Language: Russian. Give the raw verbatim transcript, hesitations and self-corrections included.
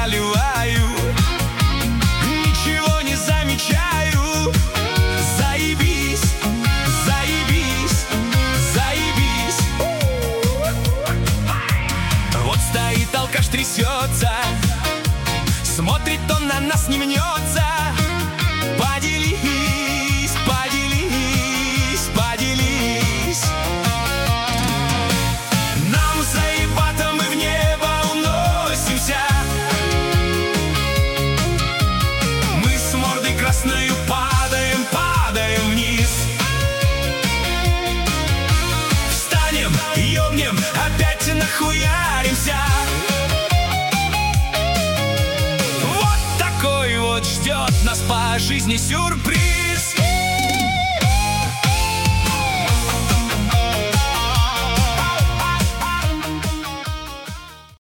заливаю, ничего не замечаю. Заебись, заебись, заебись. Вот стоит алкаш, трясется, смотрит, он на нас не мнется. Поделись, поделись, поделись. Нам заебато, мы в небо уносимся. Мы с мордой красною падаем, падаем вниз. Встанем, ёбнем, опять нахуяримся. Вот такой вот ждет нас по жизни сюрприз.